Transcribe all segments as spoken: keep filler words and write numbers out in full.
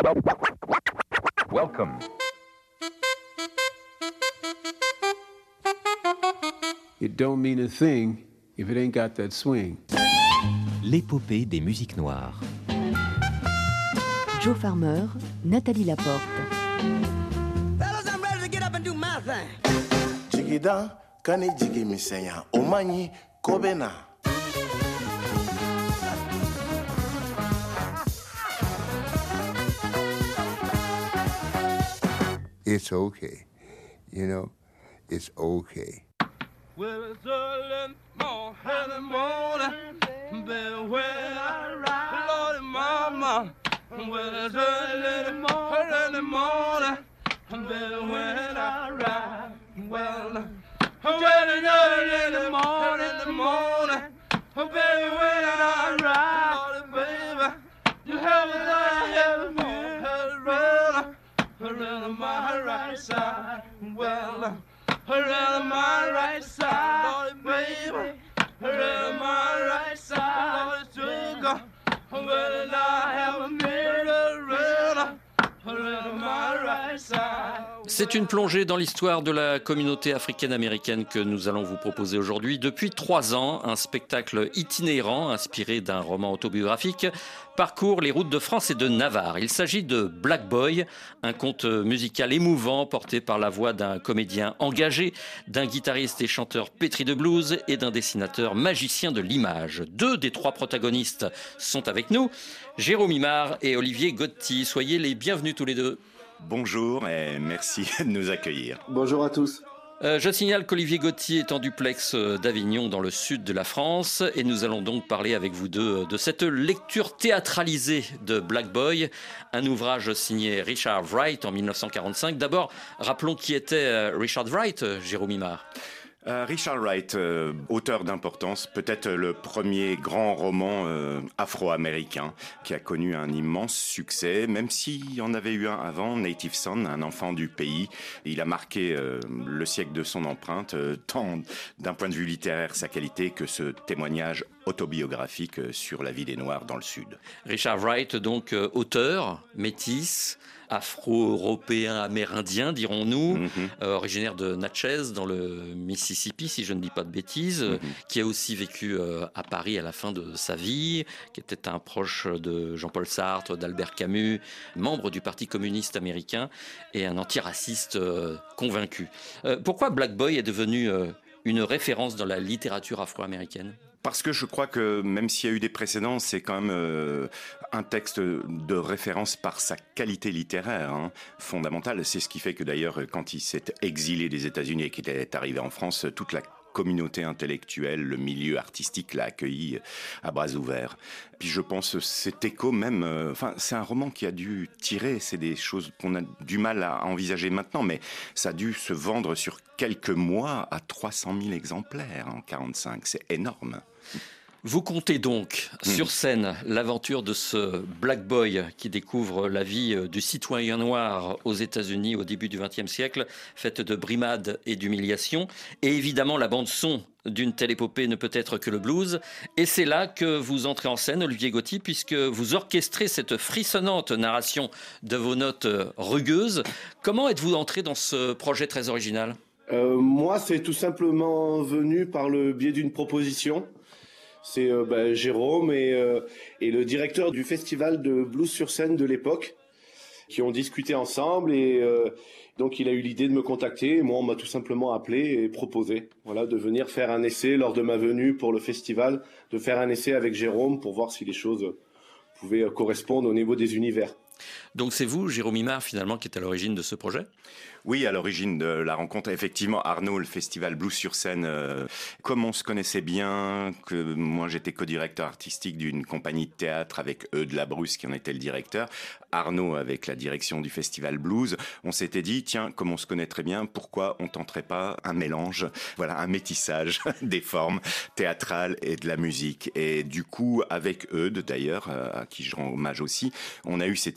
Welcome. It don't mean a thing if it ain't got that swing. L'épopée des musiques noires. Joe Farmer, Nathalie Laporte. Fellas, I'm ready to get up and do my thing. Jigida, kani jigi misenya, omanyi kobena. It's okay, you know, it's okay. Well, it's early morning, early morning, baby, when I ride, Lordy Mama. Well, it's early morning, early morning, baby, when I ride. Well, when it's early in the morning, in the morning, baby, when I ride, Lordy, baby, you have me there, have me around, around my right side. Well, around my right side, Lord, baby, around my right side, Lord, sugar, well, I have a mirror around, around my right side. C'est une plongée dans l'histoire de la communauté africaine-américaine que nous allons vous proposer aujourd'hui. Depuis trois ans, un spectacle itinérant inspiré d'un roman autobiographique parcourt les routes de France et de Navarre. Il s'agit de Black Boy, un conte musical émouvant porté par la voix d'un comédien engagé, d'un guitariste et chanteur pétri de blues et d'un dessinateur magicien de l'image. Deux des trois protagonistes sont avec nous, Jérôme Imard et Olivier Gotti. Soyez les bienvenus tous les deux. Bonjour et merci de nous accueillir. Bonjour à tous. Euh, je signale qu'Olivier Gotti est en duplex d'Avignon dans le sud de la France et nous allons donc parler avec vous deux de cette lecture théâtralisée de Black Boy, un ouvrage signé Richard Wright en dix-neuf cent quarante-cinq. D'abord, rappelons qui était Richard Wright, Jérôme Imard. Euh, Richard Wright, euh, auteur d'importance, peut-être le premier grand roman euh, afro-américain qui a connu un immense succès, même s'il y en avait eu un avant, Native Son, un enfant du pays. Il a marqué euh, le siècle de son empreinte, euh, tant d'un point de vue littéraire sa qualité que ce témoignage autobiographique euh, sur la vie des Noirs dans le Sud. Richard Wright, donc euh, auteur, métis, afro-européen, amérindien, dirons-nous, mm-hmm. euh, originaire de Natchez, dans le Mississippi, si je ne dis pas de bêtises, mm-hmm. qui a aussi vécu euh, à Paris à la fin de sa vie, qui était un proche de Jean-Paul Sartre, d'Albert Camus, membre du Parti communiste américain et un antiraciste euh, convaincu. Euh, pourquoi Black Boy est devenu euh, une référence dans la littérature afro-américaine ? Parce que je crois que même s'il y a eu des précédents, c'est quand même euh, un texte de référence par sa qualité littéraire hein, fondamentale. C'est ce qui fait que d'ailleurs, quand il s'est exilé des États-Unis et qu'il est arrivé en France, toute la communauté intellectuelle, le milieu artistique l'a accueilli à bras ouverts. Puis je pense cet écho même, euh, enfin c'est un roman qui a dû tirer, c'est des choses qu'on a du mal à envisager maintenant, mais ça a dû se vendre sur quelques mois à trois cent mille exemplaires en quarante-cinq, c'est énorme. Vous comptez donc mmh. sur scène l'aventure de ce Black Boy qui découvre la vie du citoyen noir aux États-Unis au début du vingtième siècle, faite de brimades et d'humiliations. Et évidemment, la bande-son d'une telle épopée ne peut être que le blues. Et c'est là que vous entrez en scène, Olivier Gotti, puisque vous orchestrez cette frissonnante narration de vos notes rugueuses. Comment êtes-vous entré dans ce projet très original ? euh, Moi, c'est tout simplement venu par le biais d'une proposition. C'est euh, bah, Jérôme et, euh, et le directeur du festival de blues sur scène de l'époque qui ont discuté ensemble et euh, donc il a eu l'idée de me contacter et moi on m'a tout simplement appelé et proposé voilà, de venir faire un essai lors de ma venue pour le festival, de faire un essai avec Jérôme pour voir si les choses pouvaient correspondre au niveau des univers. Donc c'est vous, Jérôme Imard, finalement, qui est à l'origine de ce projet ? Oui, à l'origine de la rencontre, effectivement, Arnaud, le festival Blues sur scène, euh, comme on se connaissait bien, que moi j'étais co-directeur artistique d'une compagnie de théâtre avec Eudes Labrusse qui en était le directeur, Arnaud avec la direction du festival Blues, on s'était dit, tiens, comme on se connaît très bien, pourquoi on tenterait pas un mélange, voilà, un métissage des formes théâtrales et de la musique. Et du coup, avec Eudes d'ailleurs, à qui je rends hommage aussi, on a eu cette idée de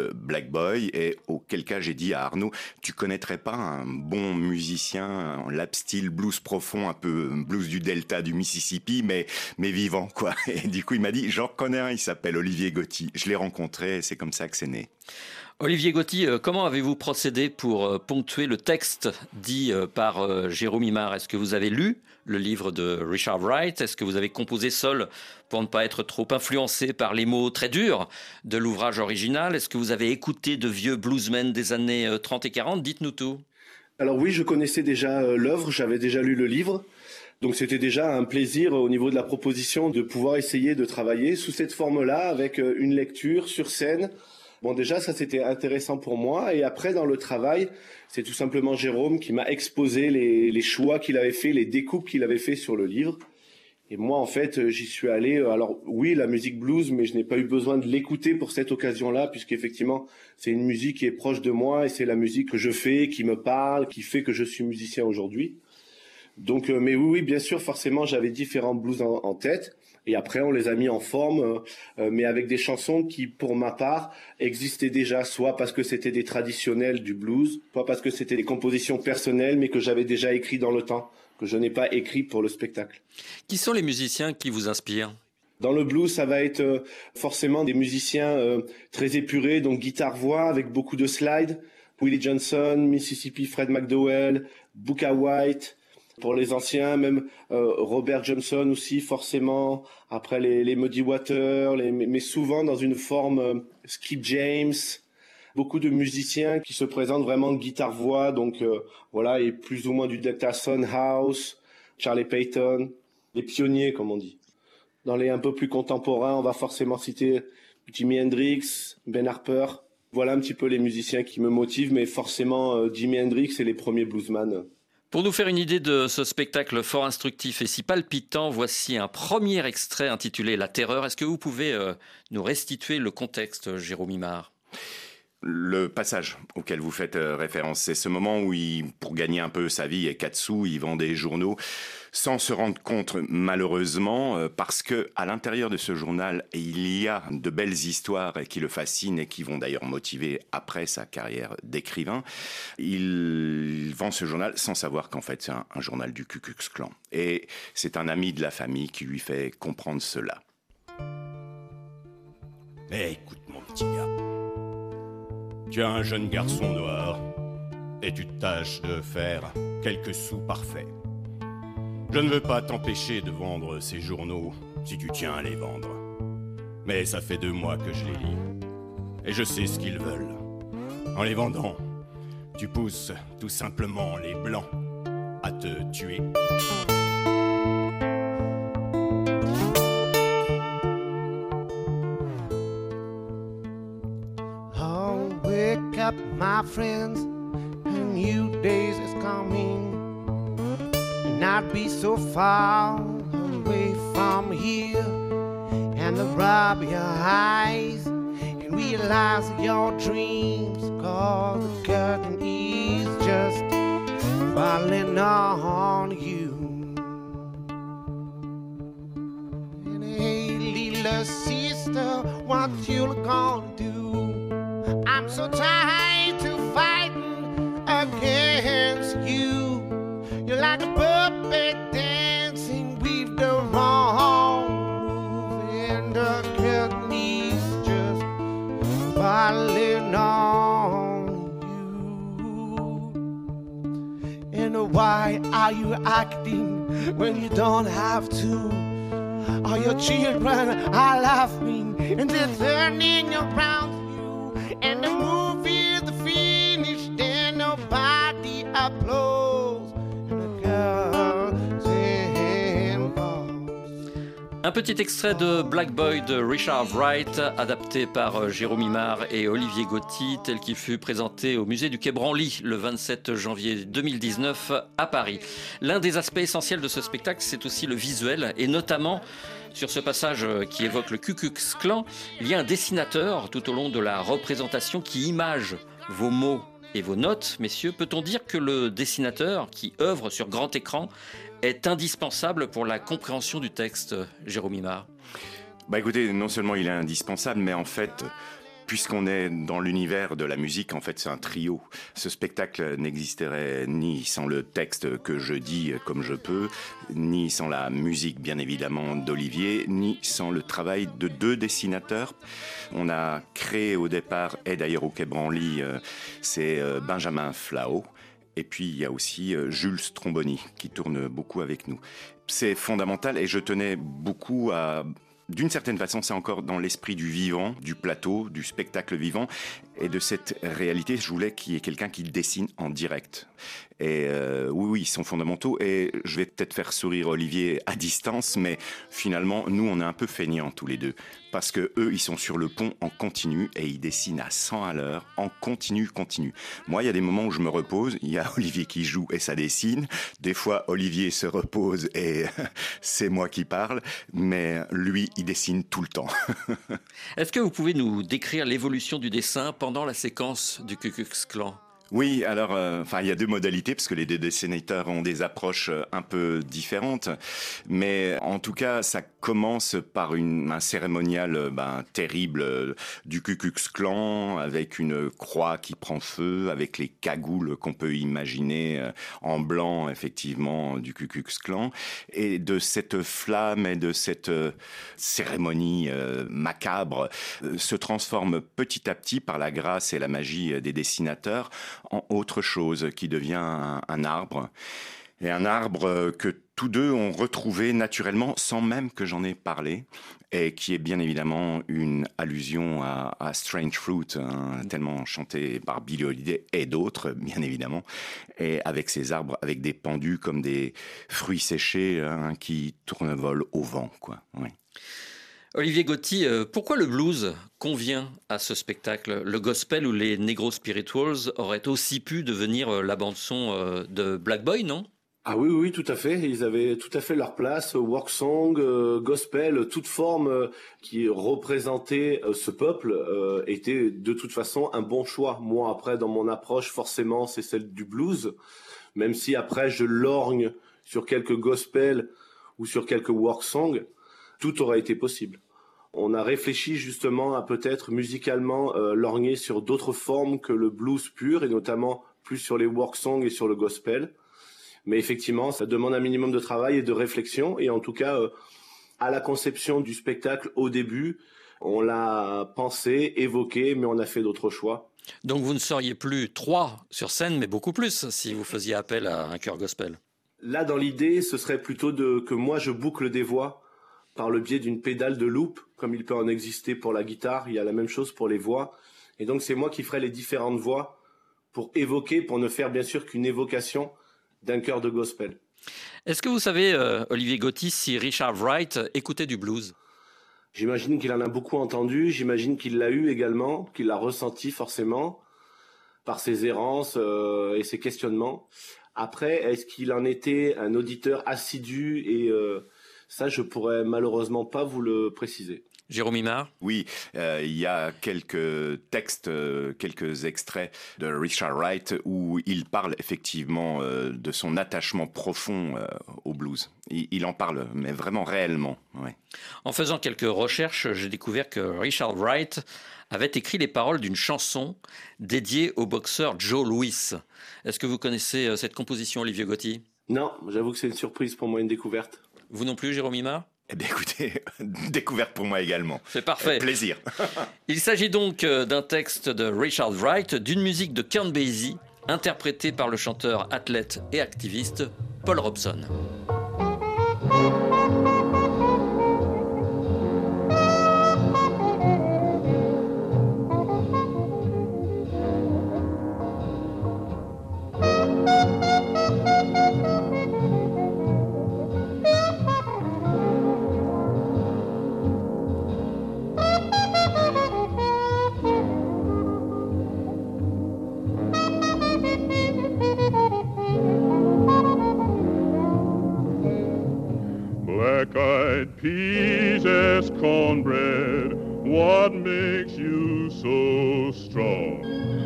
s'appelle Black Boy, et auquel cas j'ai dit à Arnaud, tu connaîtrais pas un bon musicien en lap style blues profond, un peu blues du delta du Mississippi, mais, mais vivant, quoi. Et du coup, il m'a dit, j'en connais un, il s'appelle Olivier Gotti. Je l'ai rencontré, et c'est comme ça que c'est né. Olivier Gotti, comment avez-vous procédé pour ponctuer le texte dit par Jérôme Imard? Est-ce que vous avez lu le livre de Richard Wright? Est-ce que vous avez composé seul pour ne pas être trop influencé par les mots très durs de l'ouvrage original? Est-ce que vous avez écouté de vieux bluesmen des années trente et quarante? Dites-nous tout. Alors oui, je connaissais déjà l'œuvre, j'avais déjà lu le livre. Donc c'était déjà un plaisir au niveau de la proposition de pouvoir essayer de travailler sous cette forme-là avec une lecture sur scène. Bon, déjà, ça, c'était intéressant pour moi. Et après, dans le travail, c'est tout simplement Jérôme qui m'a exposé les, les choix qu'il avait fait, les découpes qu'il avait fait sur le livre. Et moi, en fait, j'y suis allé. Alors, oui, la musique blues, mais je n'ai pas eu besoin de l'écouter pour cette occasion-là, puisqu'effectivement, c'est une musique qui est proche de moi et c'est la musique que je fais, qui me parle, qui fait que je suis musicien aujourd'hui. Donc, euh, mais oui, oui, bien sûr, forcément, j'avais différents blues en, en tête. Et après, on les a mis en forme, euh, mais avec des chansons qui, pour ma part, existaient déjà, soit parce que c'était des traditionnels du blues, soit parce que c'était des compositions personnelles, mais que j'avais déjà écrit dans le temps, que je n'ai pas écrit pour le spectacle. Qui sont les musiciens qui vous inspirent ? Dans le blues, ça va être euh, forcément des musiciens euh, très épurés, donc guitare-voix avec beaucoup de slides. Willie Johnson, Mississippi Fred McDowell, Booker White. Pour les anciens, même euh, Robert Johnson aussi, forcément. Après les, les Muddy Waters, les, mais souvent dans une forme euh, Skip James. Beaucoup de musiciens qui se présentent vraiment guitare-voix, donc euh, voilà, et plus ou moins du Delta House, Charlie Payton, les pionniers comme on dit. Dans les un peu plus contemporains, on va forcément citer Jimi Hendrix, Ben Harper. Voilà un petit peu les musiciens qui me motivent, mais forcément euh, Jimi Hendrix et les premiers bluesman. Pour nous faire une idée de ce spectacle fort instructif et si palpitant, voici un premier extrait intitulé « La Terreur ». Est-ce que vous pouvez euh, nous restituer le contexte, Jérôme Imard ? Le passage auquel vous faites référence, c'est ce moment où, il, pour gagner un peu sa vie et quatre sous, il vend des journaux sans se rendre compte, malheureusement, parce que à l'intérieur de ce journal, il y a de belles histoires qui le fascinent et qui vont d'ailleurs motiver après sa carrière d'écrivain. Il vend ce journal sans savoir qu'en fait c'est un, un journal du Ku Klux Klan. Et c'est un ami de la famille qui lui fait comprendre cela. Mais écoute mon petit gars, tu as un jeune garçon noir et tu tâches de faire quelques sous parfaits. Je ne veux pas t'empêcher de vendre ces journaux si tu tiens à les vendre. Mais ça fait deux mois que je les lis et je sais ce qu'ils veulent. En les vendant, tu pousses tout simplement les blancs à te tuer. Wake up, my friends, a new days is coming. Not be so far away from here, and to rub your eyes and realize your dreams, cause the curtain is just falling on you. And hey, little sister, what you gonna do? I'm so tired to fighting against you. You're like a puppet dancing with the wrong move, and the curtain is just falling on you. And why are you acting when you don't have to? All your children are laughing and they're turning around. And the movie is finished and nobody applauds. And the curtain falls. Un petit extrait de Black Boy de Richard Wright, adapté par Jérôme Imard et Olivier Gotti, tel qu'il fut présenté au musée du Quai Branly le vingt-sept janvier deux mille dix-neuf à Paris. L'un des aspects essentiels de ce spectacle, c'est aussi le visuel, et notamment sur ce passage qui évoque le Ku Klux Klan, il y a un dessinateur tout au long de la représentation qui image vos mots et vos notes. Messieurs, peut-on dire que le dessinateur qui œuvre sur grand écran est indispensable pour la compréhension du texte, Jérôme Imard ? Bah écoutez, non seulement il est indispensable, mais en fait, Puisqu'on est dans l'univers de la musique, en fait, c'est un trio. Ce spectacle n'existerait ni sans le texte que je dis comme je peux, ni sans la musique, bien évidemment, d'Olivier, ni sans le travail de deux dessinateurs. On a créé au départ, et d'ailleurs au Quai Branly, euh, c'est euh, Benjamin Flao. Et puis il y a aussi euh, Jules Stromboni qui tourne beaucoup avec nous. C'est fondamental et je tenais beaucoup à... D'une certaine façon, c'est encore dans l'esprit du vivant, du plateau, du spectacle vivant. Et de cette réalité, je voulais qu'il y ait quelqu'un qui dessine en direct. Et euh, oui, oui, ils sont fondamentaux. Et je vais peut-être faire sourire Olivier à distance, mais finalement, nous, on est un peu feignants tous les deux. Parce que eux, ils sont sur le pont en continu et ils dessinent à cent à l'heure, en continu, continu. Moi, il y a des moments où je me repose, il y a Olivier qui joue et ça dessine. Des fois, Olivier se repose et c'est moi qui parle. Mais lui, il dessine tout le temps. Est-ce que vous pouvez nous décrire l'évolution du dessin pendant la séquence du Ku Klux Klan ? Oui, alors, euh, enfin, il y a deux modalités parce que les deux dessinateurs ont des approches un peu différentes, mais en tout cas, ça commence par une, un cérémonial ben, terrible euh, du Ku Klux Klan avec une croix qui prend feu, avec les cagoules qu'on peut imaginer euh, en blanc, effectivement, du Ku Klux Klan, et de cette flamme et de cette euh, cérémonie euh, macabre euh, se transforme petit à petit par la grâce et la magie des dessinateurs en autre chose qui devient un, un arbre. Et un arbre que tous deux ont retrouvé naturellement sans même que j'en ai parlé et qui est bien évidemment une allusion à, à Strange Fruit, hein, tellement chanté par Billie Holiday et d'autres, bien évidemment, et avec ces arbres, avec des pendus comme des fruits séchés hein, qui tournevolent au vent, quoi. Oui. Olivier Gotti, pourquoi le blues convient à ce spectacle ? Le gospel ou les negro spirituals auraient aussi pu devenir la bande-son de Black Boy, non ? Ah oui, oui, tout à fait. Ils avaient tout à fait leur place. Work song, euh, gospel, toute forme euh, qui représentait euh, ce peuple euh, était de toute façon un bon choix. Moi, après, dans mon approche, forcément, c'est celle du blues. Même si après, je lorgne sur quelques gospels ou sur quelques work songs, tout aurait été possible. On a réfléchi justement à peut-être musicalement euh, lorgner sur d'autres formes que le blues pur, et notamment plus sur les work songs et sur le gospel. Mais effectivement, ça demande un minimum de travail et de réflexion. Et en tout cas, euh, à la conception du spectacle au début, on l'a pensé, évoqué, mais on a fait d'autres choix. Donc vous ne seriez plus trois sur scène, mais beaucoup plus, si vous faisiez appel à un chœur gospel. Là, dans l'idée, ce serait plutôt de, que moi, je boucle des voix par le biais d'une pédale de loop, comme il peut en exister pour la guitare, il y a la même chose pour les voix. Et donc c'est moi qui ferai les différentes voix pour évoquer, pour ne faire bien sûr qu'une évocation d'un chœur de gospel. Est-ce que vous savez, euh, Olivier Gotti, si Richard Wright écoutait du blues ? J'imagine qu'il en a beaucoup entendu, j'imagine qu'il l'a eu également, qu'il l'a ressenti forcément, par ses errances euh, et ses questionnements. Après, est-ce qu'il en était un auditeur assidu et... Euh, ça, je pourrais malheureusement pas vous le préciser. Jérôme Imard ? Oui, euh, il y a quelques textes, euh, quelques extraits de Richard Wright où il parle effectivement euh, de son attachement profond euh, au blues. Il, il en parle, mais vraiment réellement. Ouais. En faisant quelques recherches, j'ai découvert que Richard Wright avait écrit les paroles d'une chanson dédiée au boxeur Joe Louis. Est-ce que vous connaissez cette composition, Olivier Gotti ? Non, j'avoue que c'est une surprise pour moi, une découverte. Vous non plus, Jérôme Imard ? Eh bien écoutez, découverte pour moi également. C'est parfait. Plaisir. Il s'agit donc d'un texte de Richard Wright, d'une musique de Count Basie, interprétée par le chanteur, athlète et activiste Paul Robson. Black-eyed peas as cornbread, what makes you so strong?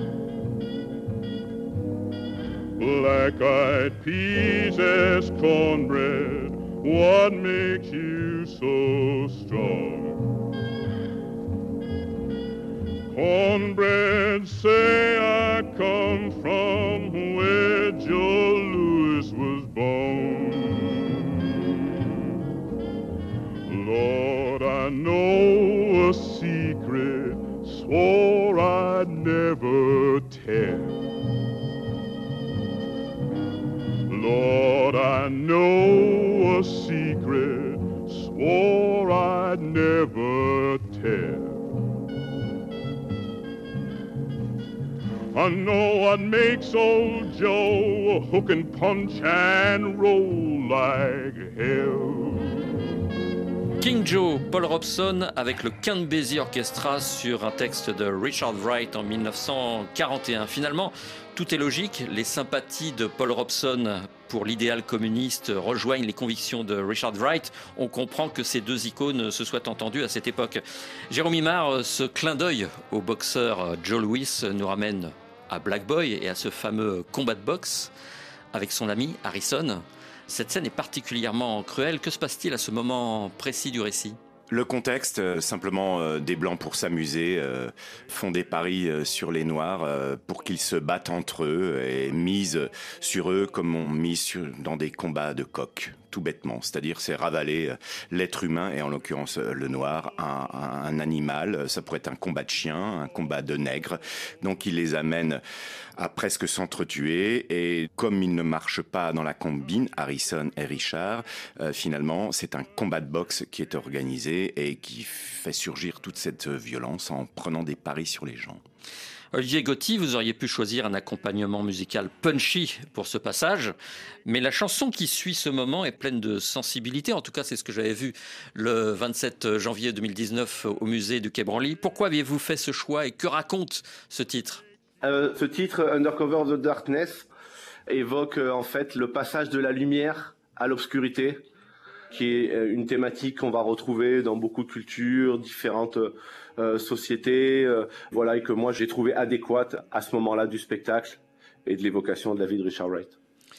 Black-eyed peas as cornbread, what makes you so strong? cornbread, say I come from where Joe Louis was born. Lord, I know a secret, swore I'd never tell. Lord, I know a secret, swore I'd never tell. I know what makes old Joe hook and punch and roll like hell. King Joe, Paul Robson avec le Count Basie Orchestra sur un texte de Richard Wright en mille neuf cent quarante et un. Finalement, tout est logique. Les sympathies de Paul Robson pour l'idéal communiste rejoignent les convictions de Richard Wright. On comprend que ces deux icônes se soient entendues à cette époque. Jérôme Imard, ce clin d'œil au boxeur Joe Louis nous ramène à Black Boy et à ce fameux combat de boxe avec son ami Harrison. Cette scène est particulièrement cruelle. Que se passe-t-il à ce moment précis du récit ? Le contexte, euh, simplement euh, des Blancs pour s'amuser, euh, font des paris euh, sur les Noirs euh, pour qu'ils se battent entre eux et misent sur eux comme on mise sur, dans des combats de coqs, tout bêtement. C'est-à-dire c'est ravaler euh, l'être humain et en l'occurrence euh, le Noir, un, un, un animal. Ça pourrait être un combat de chiens, un combat de nègres. Donc ils les amènent à presque s'entretuer et comme ils ne marchent pas dans la combine, Harrison et Richard, euh, finalement c'est un combat de boxe qui est organisé et qui fait surgir toute cette violence en prenant des paris sur les gens. Olivier Gotti, vous auriez pu choisir un accompagnement musical punchy pour ce passage, mais la chanson qui suit ce moment est pleine de sensibilité. En tout cas, c'est ce que j'avais vu le vingt-sept janvier deux mille dix-neuf au musée du Quai Branly. Pourquoi aviez-vous fait ce choix et que raconte ce titre ? Euh, ce titre, Undercover of the Darkness, évoque euh, en fait le passage de la lumière à l'obscurité, qui est euh, une thématique qu'on va retrouver dans beaucoup de cultures, différentes euh, sociétés, euh, voilà, et que moi j'ai trouvé adéquate à ce moment-là du spectacle et de l'évocation de la vie de Richard Wright.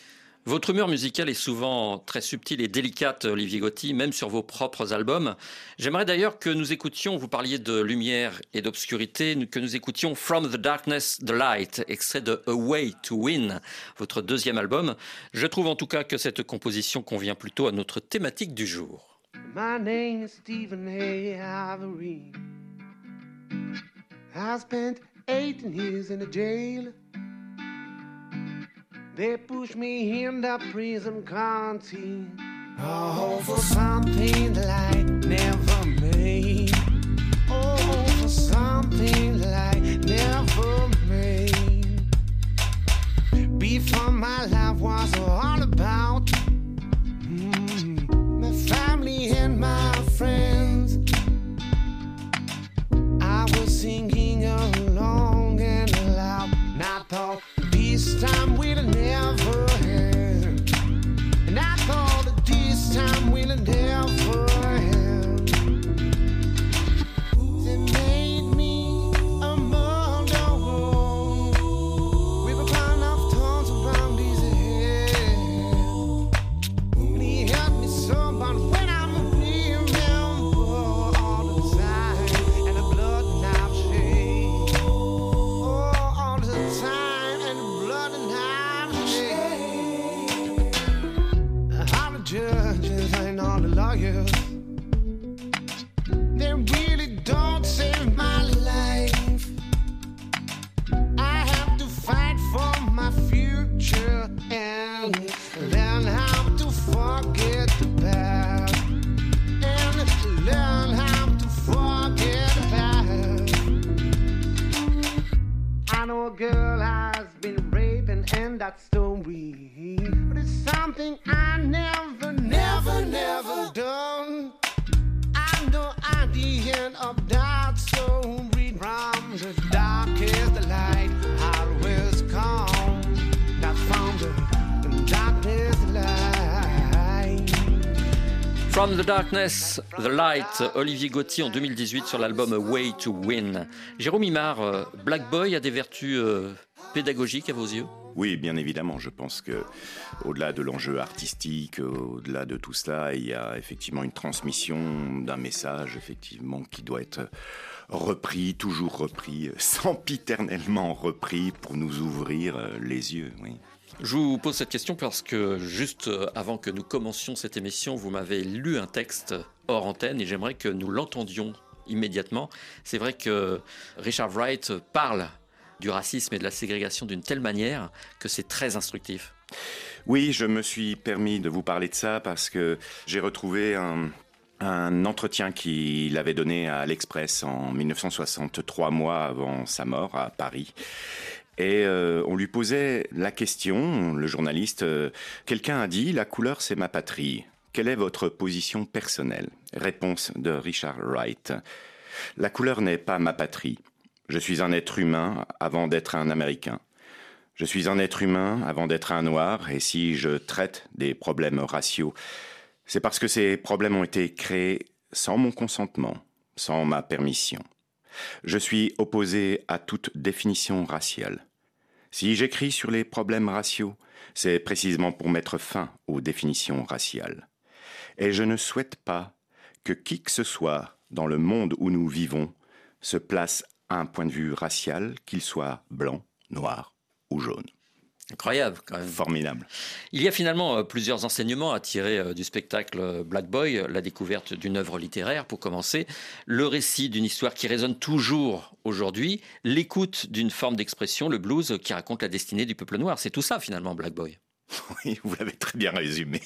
Votre humeur musicale est souvent très subtile et délicate, Olivier Gotti, même sur vos propres albums. J'aimerais d'ailleurs que nous écoutions, vous parliez de lumière et d'obscurité, que nous écoutions From the Darkness, the Light, extrait de A Way to Win, votre deuxième album. Je trouve en tout cas que cette composition convient plutôt à notre thématique du jour. My name is Stephen Avery. I spent eighteen years in a jail. They pushed me in the prison canteen. Oh, for something that I never made. Oh, for something that I never made. Before my life was all about mm, my family and my friends. I was singing along and loud, and I thought this time we'll never end. And I thought that this time we'll never end. They made me a murderer with a crown of thorns around his head. And he hurt me so bad when I remember all the time and the blood and I've shed. Oh, all the time and the blood and I've shed. All the judges and all the lawyers, they really don't save my life. I have to fight for my future and learn how to forget the past. And learn how to forget the past. I know a girl has been raped and that story, but it's something I never, never, never done. I know at the end of that story, from the darkest the light always come. That from the darkest light. From the Darkness, the Light, Olivier Gotti en deux mille dix-huit sur l'album A Way to Win. Jérôme Imard, Black Boy a des vertus euh, pédagogique à vos yeux ? Oui, bien évidemment. Je pense que, au-delà de l'enjeu artistique, au-delà de tout cela, il y a effectivement une transmission d'un message, effectivement, qui doit être repris, toujours repris, sempiternellement repris pour nous ouvrir les yeux. Oui. Je vous pose cette question parce que juste avant que nous commencions cette émission, vous m'avez lu un texte hors antenne et j'aimerais que nous l'entendions immédiatement. C'est vrai que Richard Wright parle du racisme et de la ségrégation d'une telle manière que c'est très instructif. Oui, je me suis permis de vous parler de ça parce que j'ai retrouvé un, un entretien qu'il avait donné à l'Express en dix-neuf cent soixante, trois mois avant sa mort à Paris. Et euh, on lui posait la question, le journaliste, euh, quelqu'un a dit « La couleur, c'est ma patrie. Quelle est votre position personnelle ?» Réponse de Richard Wright. « La couleur n'est pas ma patrie. Je suis un être humain avant d'être un Américain. Je suis un être humain avant d'être un noir, et si je traite des problèmes raciaux, c'est parce que ces problèmes ont été créés sans mon consentement, sans ma permission. Je suis opposé à toute définition raciale. Si j'écris sur les problèmes raciaux, c'est précisément pour mettre fin aux définitions raciales. Et je ne souhaite pas que qui que ce soit dans le monde où nous vivons se place à un point de vue racial, qu'il soit blanc, noir ou jaune. » Incroyable, quand même. Formidable. Il y a finalement plusieurs enseignements à tirer du spectacle Black Boy, la découverte d'une œuvre littéraire pour commencer, le récit d'une histoire qui résonne toujours aujourd'hui, l'écoute d'une forme d'expression, le blues qui raconte la destinée du peuple noir. C'est tout ça finalement, Black Boy. Oui, vous l'avez très bien résumé.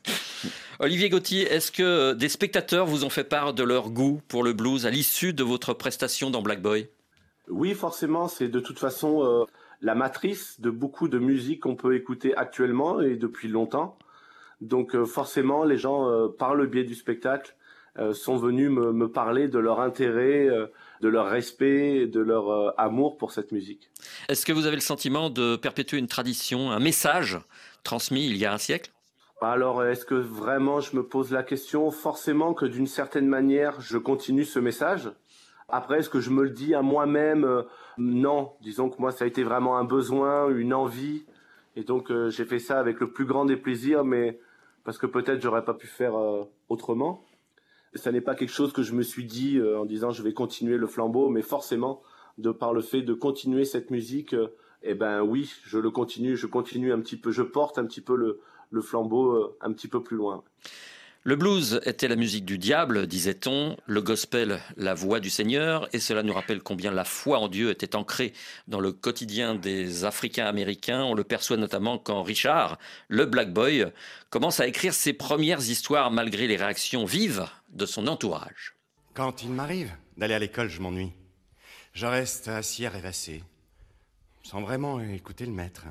Olivier Gauthier, est-ce que des spectateurs vous ont fait part de leur goût pour le blues à l'issue de votre prestation dans Black Boy ? Oui, forcément, c'est de toute façon euh, la matrice de beaucoup de musique qu'on peut écouter actuellement et depuis longtemps. Donc euh, forcément, les gens, euh, par le biais du spectacle, euh, sont venus me, me parler de leur intérêt, euh, de leur respect, de leur euh, amour pour cette musique. Est-ce que vous avez le sentiment de perpétuer une tradition, un message transmis il y a un siècle ? Alors, est-ce que vraiment je me pose la question ? Forcément que d'une certaine manière, je continue ce message. Après, est-ce que je me le dis à moi-même ? euh, Non. Disons que moi, ça a été vraiment un besoin, une envie. Et donc, euh, j'ai fait ça avec le plus grand des plaisirs, mais parce que peut-être j'aurais pas pu faire euh, autrement. Ça n'est pas quelque chose que je me suis dit euh, en disant je vais continuer le flambeau, mais forcément, de par le fait de continuer cette musique, euh, eh ben oui, je le continue, je continue un petit peu, je porte un petit peu le, le flambeau euh, un petit peu plus loin. Le blues était la musique du diable, disait-on, le gospel la voix du Seigneur, et cela nous rappelle combien la foi en Dieu était ancrée dans le quotidien des Africains-Américains. On le perçoit notamment quand Richard, le Black Boy, commence à écrire ses premières histoires malgré les réactions vives de son entourage. Quand il m'arrive d'aller à l'école, je m'ennuie. Je reste assis à rêvasser, sans vraiment écouter le maître.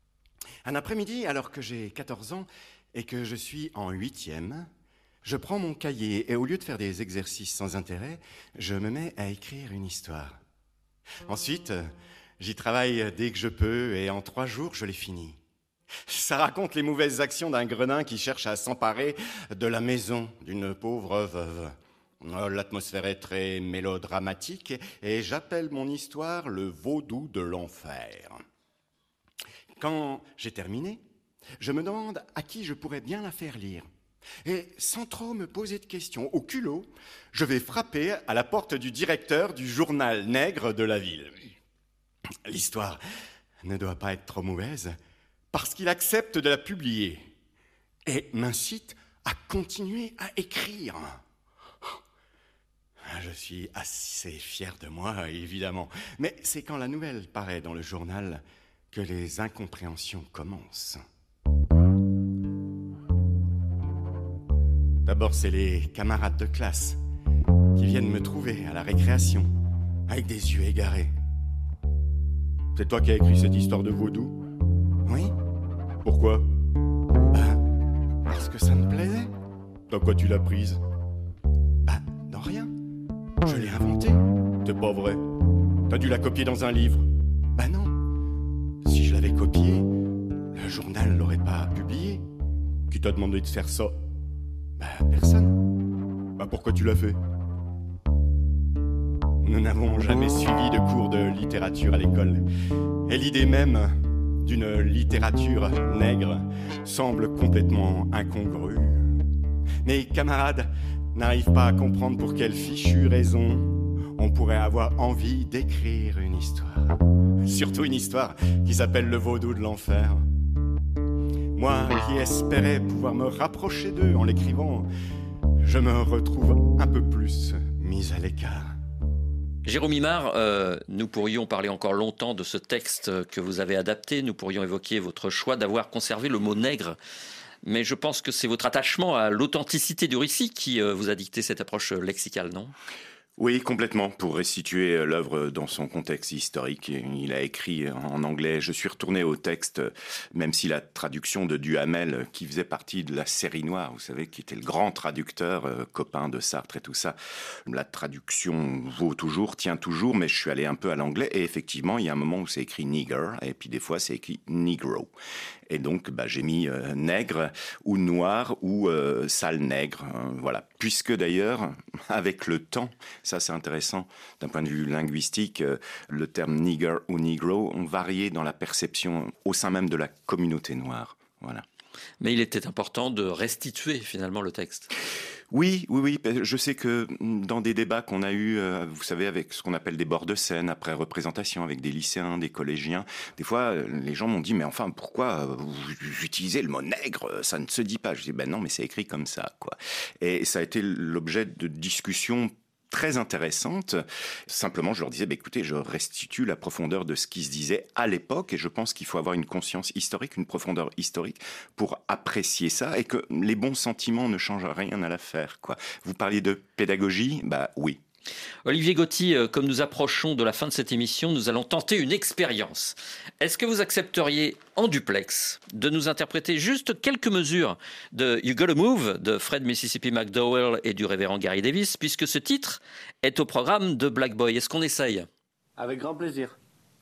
Un après-midi, alors que j'ai quatorze ans et que je suis en huitième, je prends mon cahier et au lieu de faire des exercices sans intérêt, je me mets à écrire une histoire. Ensuite, j'y travaille dès que je peux et en trois jours, je l'ai finie. Ça raconte les mauvaises actions d'un gredin qui cherche à s'emparer de la maison d'une pauvre veuve. L'atmosphère est très mélodramatique et j'appelle mon histoire le vaudou de l'enfer. Quand j'ai terminé, je me demande à qui je pourrais bien la faire lire. Et sans trop me poser de questions, au culot, je vais frapper à la porte du directeur du journal nègre de la ville. L'histoire ne doit pas être trop mauvaise, parce qu'il accepte de la publier et m'incite à continuer à écrire. Je suis assez fier de moi, évidemment, mais c'est quand la nouvelle paraît dans le journal que les incompréhensions commencent. D'abord, c'est les camarades de classe qui viennent me trouver à la récréation, avec des yeux égarés. « C'est toi qui as écrit cette histoire de vaudou ?»« Oui. »« Pourquoi ?»« Ben, parce que ça me plaisait. »« Dans quoi tu l'as prise ?»« Ben, dans rien. Je l'ai inventée. »« C'est pas vrai. T'as dû la copier dans un livre. »« Ben non. Si je l'avais copiée, le journal l'aurait pas publié. Qui t'a demandé de faire ça ? » Bah, personne. Bah, pourquoi tu l'as fait ? Nous n'avons jamais suivi de cours de littérature à l'école. Et l'idée même d'une littérature nègre semble complètement incongrue. Mes camarades n'arrivent pas à comprendre pour quelle fichue raison on pourrait avoir envie d'écrire une histoire. Surtout une histoire qui s'appelle Le Vaudou de l'Enfer. Moi qui espérais pouvoir me rapprocher d'eux en l'écrivant, je me retrouve un peu plus mis à l'écart. Jérôme Imard, euh, nous pourrions parler encore longtemps de ce texte que vous avez adapté. Nous pourrions évoquer votre choix d'avoir conservé le mot nègre. Mais je pense que c'est votre attachement à l'authenticité du récit qui euh, vous a dicté cette approche lexicale, non ? Oui, complètement. Pour restituer l'œuvre dans son contexte historique, il a écrit en anglais. Je suis retourné au texte, même si la traduction de Duhamel, qui faisait partie de la série noire, vous savez, qui était le grand traducteur, euh, copain de Sartre et tout ça, la traduction vaut toujours, tient toujours, mais je suis allé un peu à l'anglais. Et effectivement, il y a un moment où c'est écrit nigger, et puis des fois c'est écrit negro. Et donc, bah, j'ai mis euh, nègre ou noir ou euh, sale nègre. Euh, voilà. Puisque d'ailleurs, avec le temps, ça c'est intéressant d'un point de vue linguistique, euh, le terme nigger ou negro ont varié dans la perception au sein même de la communauté noire. Voilà. Mais il était important de restituer finalement le texte. Oui, oui, oui. Je sais que dans des débats qu'on a eus, vous savez, avec ce qu'on appelle des bords de scène, après représentation, avec des lycéens, des collégiens, des fois, les gens m'ont dit, mais enfin, pourquoi vous utilisez le mot nègre ? Ça ne se dit pas. Je dis, ben non, mais c'est écrit comme ça, quoi. Et ça a été l'objet de discussions très intéressante. Simplement, je leur disais, bah, écoutez, je restitue la profondeur de ce qui se disait à l'époque et je pense qu'il faut avoir une conscience historique, une profondeur historique pour apprécier ça et que les bons sentiments ne changent rien à l'affaire, quoi. Vous parliez de pédagogie ? Bah oui. Olivier Gotti, comme nous approchons de la fin de cette émission, nous allons tenter une expérience. Est-ce que vous accepteriez en duplex de nous interpréter juste quelques mesures de You Gotta Move de Fred Mississippi McDowell et du révérend Gary Davis, puisque ce titre est au programme de Black Boy. Est-ce qu'on essaye ? Avec grand plaisir.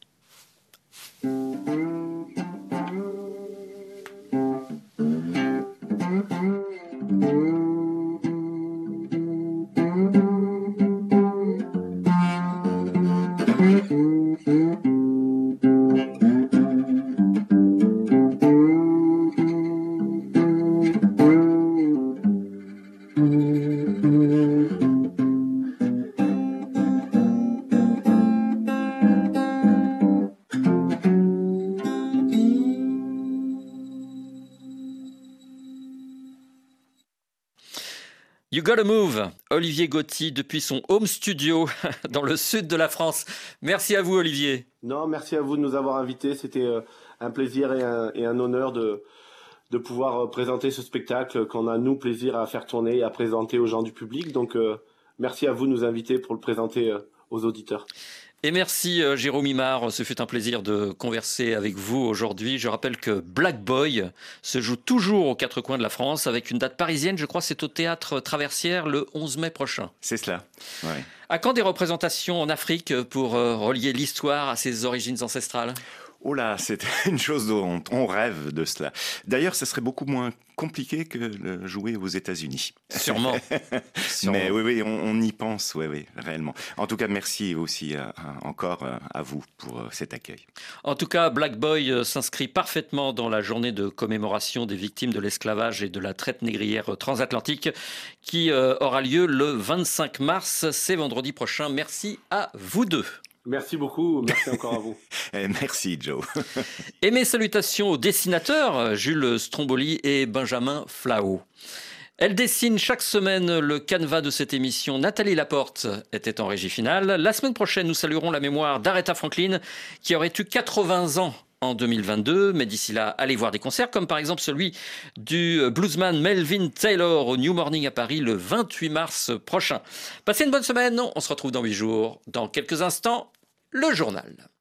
You Gotta Move, Olivier Gotti, depuis son home studio dans le sud de la France. Merci à vous, Olivier. Non, merci à vous de nous avoir invités. C'était un plaisir et un, et un honneur de, de pouvoir présenter ce spectacle qu'on a, nous, plaisir à faire tourner et à présenter aux gens du public. Donc, euh, merci à vous de nous inviter pour le présenter aux auditeurs. Et merci euh, Jérôme Imard, ce fut un plaisir de converser avec vous aujourd'hui. Je rappelle que Black Boy se joue toujours aux quatre coins de la France avec une date parisienne, je crois c'est au Théâtre Traversière le onze mai prochain. C'est cela, ouais. À quand des représentations en Afrique pour euh, relier l'histoire à ses origines ancestrales ? Oh là, c'est une chose dont on rêve de cela. D'ailleurs, ça serait beaucoup moins compliqué que de jouer aux États-Unis. Sûrement. Sûrement. Mais oui, oui, on, on y pense, oui, oui, réellement. En tout cas, merci aussi à, à, encore à vous pour cet accueil. En tout cas, Black Boy s'inscrit parfaitement dans la journée de commémoration des victimes de l'esclavage et de la traite négrière transatlantique qui euh, aura lieu le vingt-cinq mars, c'est vendredi prochain. Merci à vous deux. Merci beaucoup, merci encore à vous. Merci Joe. Et mes salutations aux dessinateurs, Jules Stromboli et Benjamin Flao. Elle dessine chaque semaine le canevas de cette émission. Nathalie Laporte était en régie finale. La semaine prochaine, nous saluerons la mémoire d'Aretha Franklin, qui aurait eu quatre-vingts ans en deux mille vingt-deux. Mais d'ici là, allez voir des concerts, comme par exemple celui du bluesman Melvin Taylor au New Morning à Paris le vingt-huit mars prochain. Passez une bonne semaine. On se retrouve dans huit jours. Dans quelques instants, le journal.